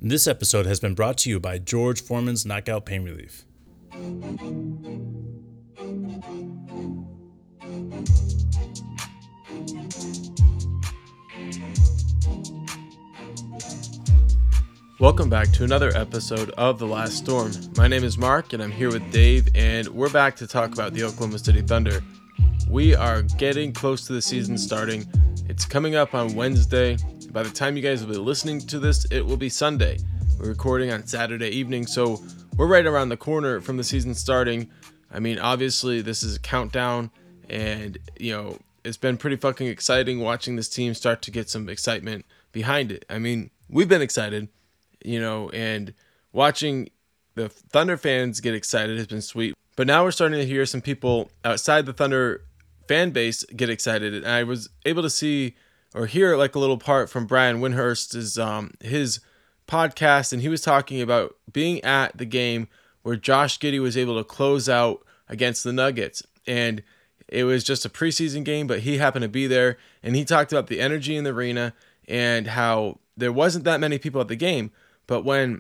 This episode has been brought to you by George Foreman's Knockout Pain Relief. Welcome back to another episode of The Last Storm. My name is Mark and I'm here with Dave, and we're back to talk about the Oklahoma City Thunder. We are getting close to the season starting. It's coming up on Wednesday. By the time you guys will be listening to this, it will be Sunday. We're recording on Saturday evening, so we're right around the corner from the season starting. I mean, obviously, this is a countdown, and, it's been pretty fucking exciting watching this team start to get some excitement behind it. I mean, we've been excited, and watching the Thunder fans get excited has been sweet. But now we're starting to hear some people outside the Thunder fan base get excited, and I was able to see or hear like a little part from Brian Windhorst's his podcast, and he was talking about being at the game where Josh Giddey was able to close out against the Nuggets, and it was just a preseason game, but he happened to be there, and he talked about the energy in the arena and how there wasn't that many people at the game, but when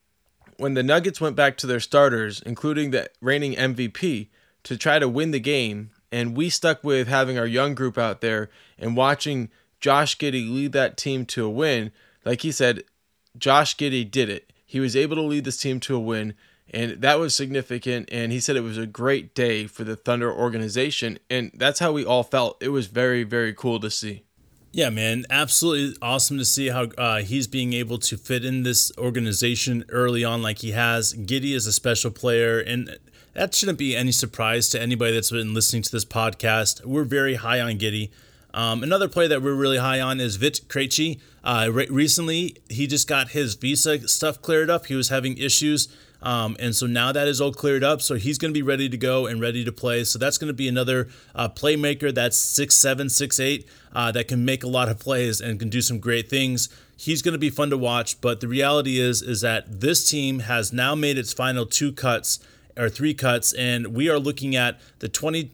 the Nuggets went back to their starters, including the reigning MVP, to try to win the game, and we stuck with having our young group out there and watching Josh Giddey lead that team to a win. Like he said, Josh Giddey did it. He was able to lead this team to a win, and that was significant, and he said it was a great day for the Thunder organization, and that's how we all felt. It was very, very cool to see. Yeah, man, absolutely awesome to see how he's being able to fit in this organization early on like he has. Giddey is a special player, and that shouldn't be any surprise to anybody that's been listening to this podcast. We're very high on Giddey. Another player that we're really high on is Vit Krejci. Recently, he just got his visa stuff cleared up. He was having issues, and so now that is all cleared up. So he's going to be ready to go and ready to play. So that's going to be another playmaker that's 6'7", 6'8", that can make a lot of plays and can do some great things. He's going to be fun to watch. But the reality is that this team has now made its final three cuts, and we are looking at the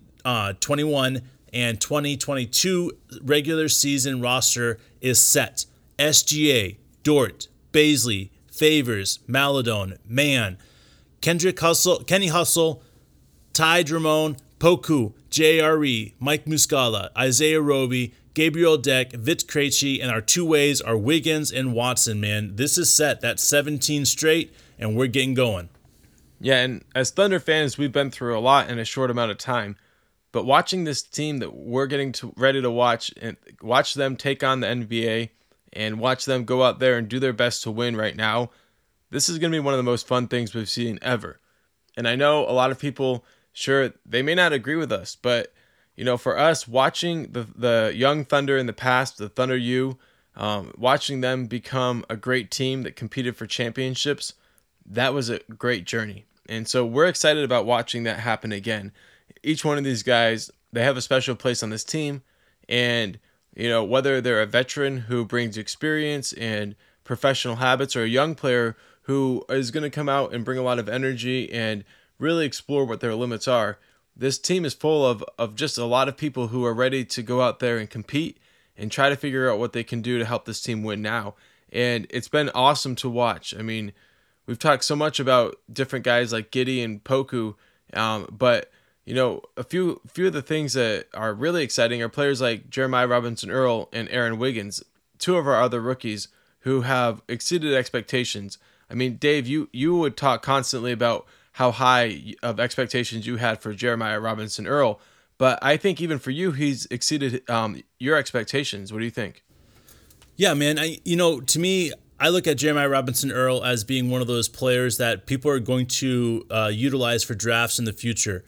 2021 and 2022 regular season roster is set. SGA, Dort, Bazley, Favors, Maladon, Mann, Kenny Hustle, Ty Drummond, Poku, JRE, Mike Muscala, Isaiah Roby, Gabriel Deck, Vit Krejci, and our two-ways are Wiggins and Watson, man. This is set. That's 17 straight, and we're getting going. Yeah, and as Thunder fans, we've been through a lot in a short amount of time. But watching this team that we're getting ready to watch, and watch them take on the NBA and watch them go out there and do their best to win right now, this is going to be one of the most fun things we've seen ever. And I know a lot of people, sure, they may not agree with us, but, for us, watching the young Thunder in the past, the Thunder U, watching them become a great team that competed for championships, that was a great journey. And so we're excited about watching that happen again. Each one of these guys, they have a special place on this team, and whether they're a veteran who brings experience and professional habits, or a young player who is going to come out and bring a lot of energy and really explore what their limits are, this team is full of just a lot of people who are ready to go out there and compete and try to figure out what they can do to help this team win now. And it's been awesome to watch. I mean, we've talked so much about different guys like Giddey and Poku, but a few of the things that are really exciting are players like Jeremiah Robinson Earl and Aaron Wiggins, two of our other rookies who have exceeded expectations. I mean, Dave, you would talk constantly about how high of expectations you had for Jeremiah Robinson Earl, but I think even for you, he's exceeded your expectations. What do you think? Yeah, man. To me, I look at Jeremiah Robinson Earl as being one of those players that people are going to utilize for drafts in the future.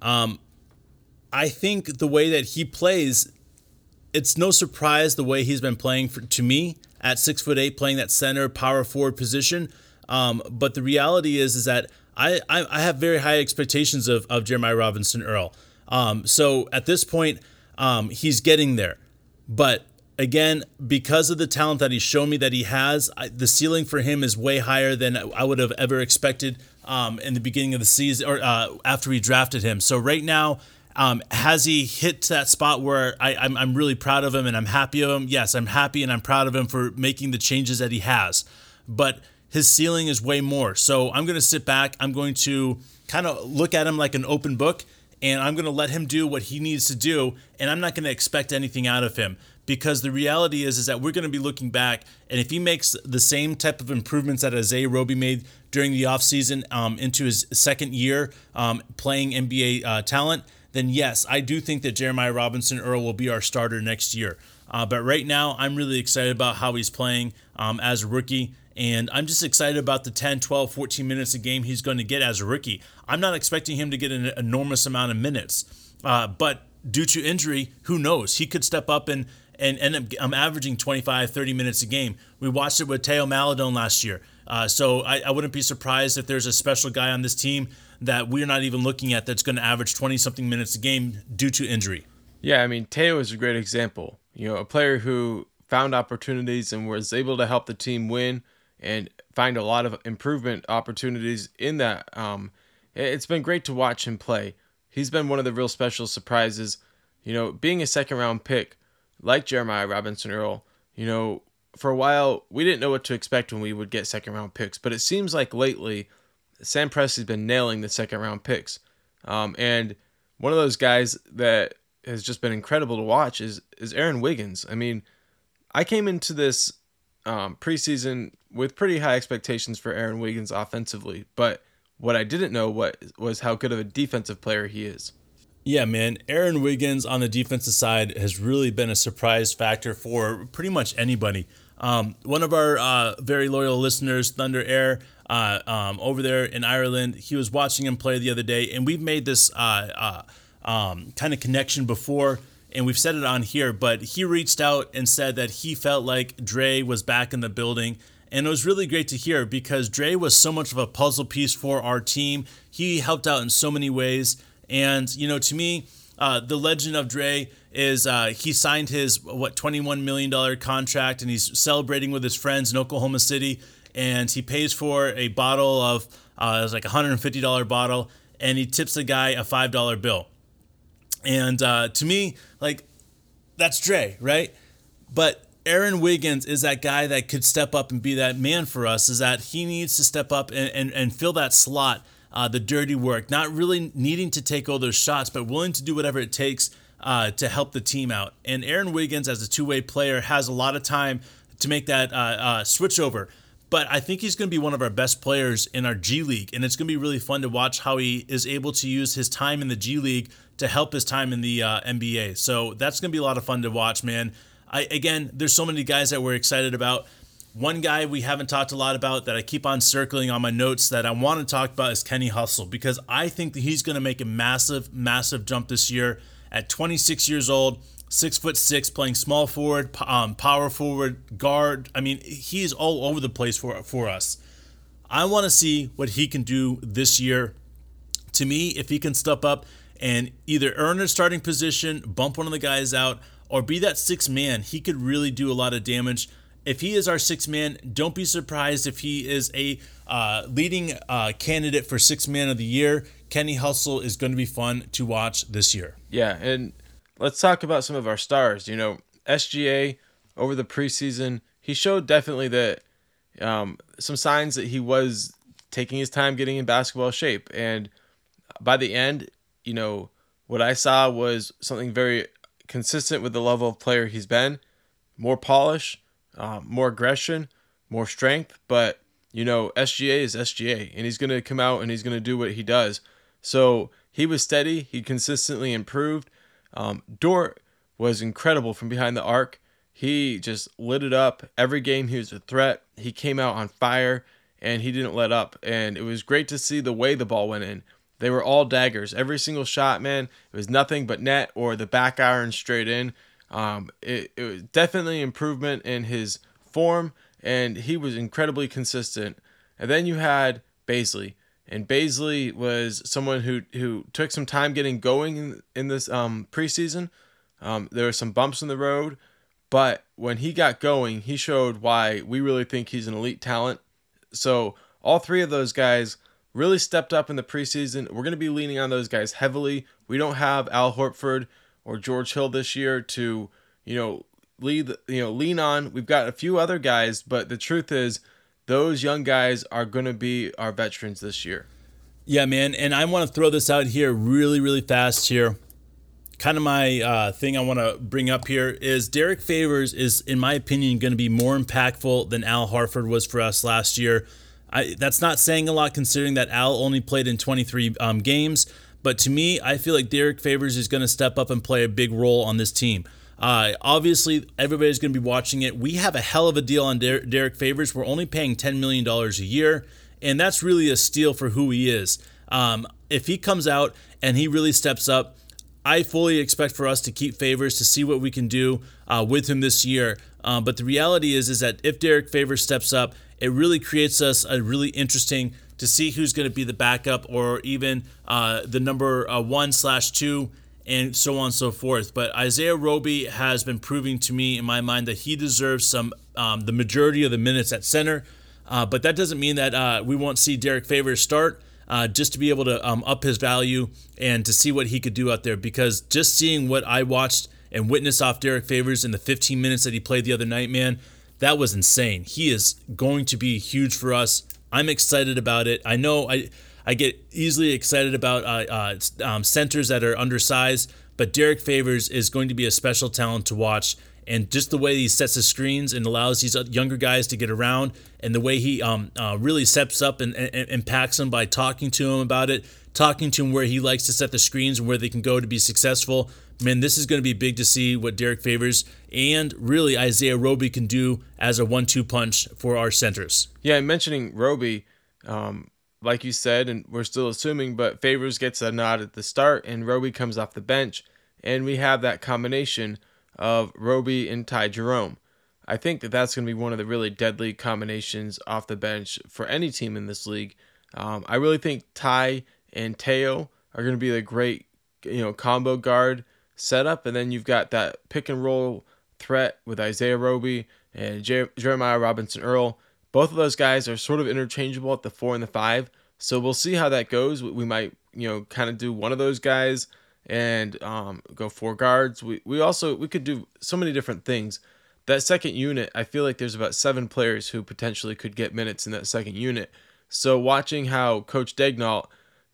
I think the way that he plays, it's no surprise the way he's been playing to me at 6'8", playing that center power forward position. But the reality is that I have very high expectations of Jeremiah Robinson Earl. So at this point, he's getting there. But again, because of the talent that he's shown me that he has, the ceiling for him is way higher than I would have ever expected in the beginning of the season, or after we drafted him. So right now, has he hit that spot where I'm really proud of him and I'm happy of him? Yes, I'm happy and I'm proud of him for making the changes that he has. But his ceiling is way more. So I'm going to sit back. I'm going to kind of look at him like an open book, and I'm going to let him do what he needs to do, and I'm not going to expect anything out of him. Because the reality is that we're going to be looking back, and if he makes the same type of improvements that Isaiah Roby made during the offseason into his second year playing NBA talent, then yes, I do think that Jeremiah Robinson Earl will be our starter next year. But right now, I'm really excited about how he's playing as a rookie. And I'm just excited about the 10, 12, 14 minutes a game he's going to get as a rookie. I'm not expecting him to get an enormous amount of minutes. But due to injury, who knows? He could step up and end up averaging 25, 30 minutes a game. We watched it with Teo Maladone last year. So I wouldn't be surprised if there's a special guy on this team that we're not even looking at that's going to average 20-something minutes a game due to injury. Yeah, I mean, Teo is a great example. A player who found opportunities and was able to help the team win and find a lot of improvement opportunities in that. It's been great to watch him play. He's been one of the real special surprises. Being a second-round pick, like Jeremiah Robinson Earl, for a while, we didn't know what to expect when we would get second-round picks. But it seems like lately, Sam Presti's been nailing the second-round picks. And one of those guys that has just been incredible to watch is Aaron Wiggins. I mean, I came into this preseason with pretty high expectations for Aaron Wiggins offensively, but what I didn't know was how good of a defensive player he is. Yeah, man. Aaron Wiggins on the defensive side has really been a surprise factor for pretty much anybody. One of our very loyal listeners, Thunder Air, over there in Ireland, he was watching him play the other day, and we've made this kind of connection before, and we've said it on here, but he reached out and said that he felt like Dre was back in the building. And it was really great to hear because Dre was so much of a puzzle piece for our team. He helped out in so many ways. And, to me, the legend of Dre is he signed his, $21 million contract, and he's celebrating with his friends in Oklahoma City. And he pays for a bottle of, it was like a $150 bottle, and he tips the guy a $5 bill. And to me, that's Dre, right? But Aaron Wiggins is that guy that could step up and be that man for us, is that he needs to step up and fill that slot, the dirty work, not really needing to take all those shots, but willing to do whatever it takes to help the team out. And Aaron Wiggins, as a two-way player, has a lot of time to make that switch over. But I think he's going to be one of our best players in our G League, and it's going to be really fun to watch how he is able to use his time in the G League to help his time in the NBA. So that's going to be a lot of fun to watch, man. Again, there's so many guys that we're excited about. One guy we haven't talked a lot about that I keep on circling on my notes that I want to talk about is Kenny Hustle, because I think that he's going to make a massive, massive jump this year at 26 years old, 6'6", playing small forward, power forward, guard. I mean, he's all over the place for us. I want to see what he can do this year. To me, if he can step up and either earn a starting position, bump one of the guys out, or be that sixth man, he could really do a lot of damage. If he is our sixth man, don't be surprised if he is a leading candidate for sixth man of the year. Kenny Hustle is going to be fun to watch this year. Yeah, and let's talk about some of our stars. SGA over the preseason, he showed definitely that some signs that he was taking his time getting in basketball shape. And by the end, what I saw was something very consistent with the level of player he's been. More polish, more aggression, more strength. But, SGA is SGA, and he's going to come out and he's going to do what he does. So he was steady. He consistently improved. Dort was incredible from behind the arc. He just lit it up. Every game he was a threat. He came out on fire, and he didn't let up. And it was great to see the way the ball went in. They were all daggers. Every single shot, man, it was nothing but net or the back iron straight in. It was definitely improvement in his form, and he was incredibly consistent. And then you had Bazley. And Bazley was someone who took some time getting going in this preseason. There were some bumps in the road, but when he got going, he showed why we really think he's an elite talent. So all three of those guys really stepped up in the preseason. We're going to be leaning on those guys heavily. We don't have Al Horford or George Hill this year to, lean on. We've got a few other guys, but the truth is those young guys are going to be our veterans this year. Yeah, man. And I want to throw this out here really, really fast here. Kind of my thing I want to bring up here is Derek Favors is, in my opinion, going to be more impactful than Al Horford was for us last year. That's not saying a lot considering that Al only played in 23 games. But to me, I feel like Derek Favors is going to step up and play a big role on this team. Obviously, everybody's going to be watching it. We have a hell of a deal on Derek Favors. We're only paying $10 million a year, and that's really a steal for who he is. If he comes out and he really steps up, I fully expect for us to keep Favors to see what we can do with him this year. But the reality is that if Derek Favors steps up, it really creates us a really interesting to see who's going to be the backup or even the number 1/2 and so on and so forth. But Isaiah Roby has been proving to me in my mind that he deserves the majority of the minutes at center. But that doesn't mean that we won't see Derek Favors start. Just to be able to up his value and to see what he could do out there. Because just seeing what I watched and witnessed off Derek Favors in the 15 minutes that he played the other night, man, that was insane. He is going to be huge for us. I'm excited about it. I know I get easily excited about centers that are undersized, but Derek Favors is going to be a special talent to watch. And just the way he sets the screens and allows these younger guys to get around, and the way he really steps up and impacts them by talking to him about it, talking to him where he likes to set the screens and where they can go to be successful. Man, this is going to be big to see what Derek Favors and really Isaiah Roby can do as a 1-2 punch for our centers. Yeah, and mentioning Roby, like you said, and we're still assuming, but Favors gets a nod at the start and Roby comes off the bench, and we have that combination of Roby and Ty Jerome. I think that that's going to be one of the really deadly combinations off the bench for any team in this league. I really think Ty and Teo are going to be the great, combo guard setup, and then you've got that pick and roll threat with Isaiah Roby and Jeremiah Robinson Earl. Both of those guys are sort of interchangeable at the 4 and the 5, so we'll see how that goes. We might, kind of do one of those guys and go 4 guards. We could do so many different things. That second unit, I feel like there's about 7 players who potentially could get minutes in that second unit. So watching how Coach Daigneault,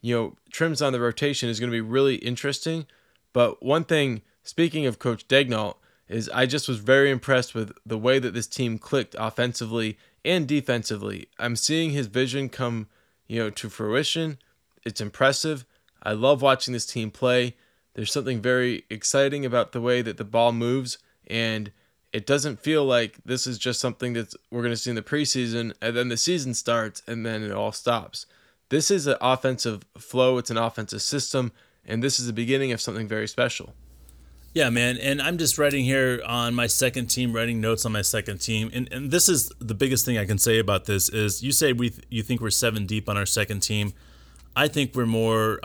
trims on the rotation is going to be really interesting. But one thing, speaking of Coach Daigneault, is I just was very impressed with the way that this team clicked offensively and defensively. I'm seeing his vision come, to fruition. It's impressive. I love watching this team play. There's something very exciting about the way that the ball moves, and it doesn't feel like this is just something that we're going to see in the preseason, and then the season starts, and then it all stops. This is an offensive flow. It's an offensive system, and this is the beginning of something very special. Yeah, man, and I'm just writing here on my second team, writing notes on my second team, and this is the biggest thing I can say about this is you say you think we're 7 deep on our second team. I think we're more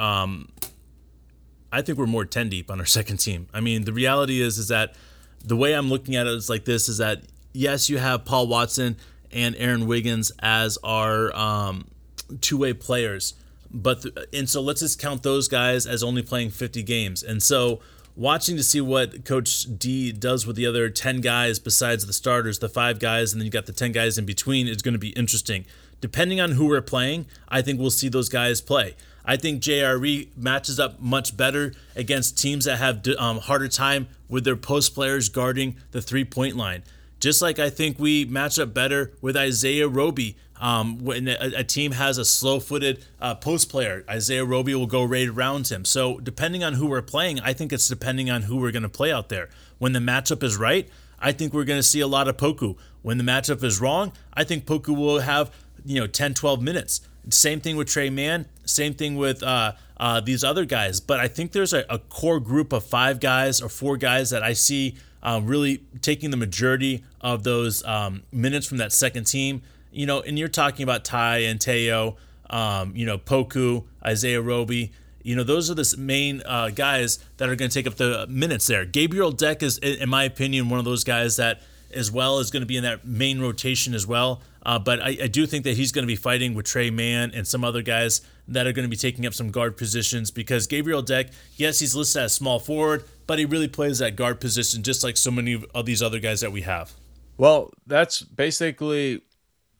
10 deep on our second team. I mean, the reality is that the way I'm looking at it is like this: is that yes, you have Paul Watson and Aaron Wiggins as our two-way players, and so let's just count those guys as only playing 50 games, and so. Watching to see what Coach D does with the other 10 guys besides the starters, the 5 guys, and then you got the 10 guys in between is going to be interesting. Depending on who we're playing, I think we'll see those guys play. I think JRE matches up much better against teams that have harder time with their post players guarding the 3-point line. Just like I think we match up better with Isaiah Roby. When a team has a slow-footed post player, Isaiah Roby will go right around him. So depending on who we're playing, I think it's depending on who we're going to play out there. When the matchup is right, I think we're going to see a lot of Poku. When the matchup is wrong, I think Poku will have 10, 12 minutes. Same thing with Trey Mann. Same thing with these other guys. But I think there's a core group of 5 guys or 4 guys that I see really taking the majority of those minutes from that second team. And you're talking about Ty and Teo, Poku, Isaiah Roby. Those are the main guys that are going to take up the minutes there. Gabriel Deck is, in my opinion, one of those guys that as well is going to be in that main rotation as well. But I do think that he's going to be fighting with Trey Mann and some other guys that are going to be taking up some guard positions because Gabriel Deck, yes, he's listed as small forward, but he really plays that guard position just like so many of these other guys that we have. Well, that's basically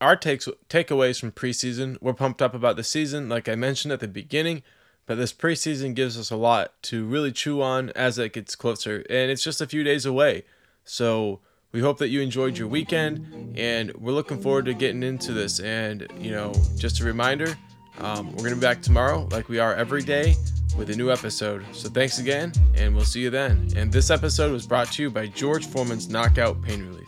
our takeaways from preseason. We're pumped up about the season, like I mentioned at the beginning, but this preseason gives us a lot to really chew on as it gets closer, and it's just a few days away. So we hope that you enjoyed your weekend, and we're looking forward to getting into this. And, just a reminder, we're going to be back tomorrow like we are every day with a new episode. So thanks again, and we'll see you then. And this episode was brought to you by George Foreman's Knockout Pain Relief.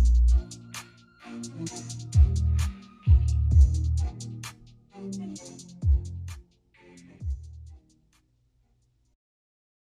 Thank you.